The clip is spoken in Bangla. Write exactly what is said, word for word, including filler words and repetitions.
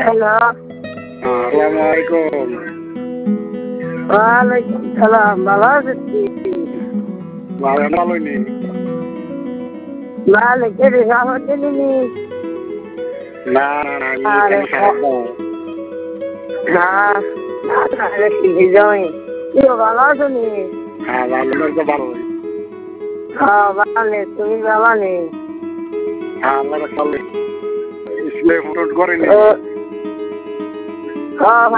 হ্যালো। আসসালামু আলাইকুম। ওয়ালাইকুম সালাম। ভালো আছেন কি? ভালো ভালো নি ভালো করে খবর দিলি? না না না আরে আমি খারাপ না। না না তাহলে শিখে যাই। কি ভালো আছো নি? হ্যাঁ ভালো না তো ভালো। হ্যাঁ ভালো নেই, তুমি ভালো নেই? হ্যাঁ আল্লাহ রাখলে ইসলে ফটো করেনি। হ্যাঁ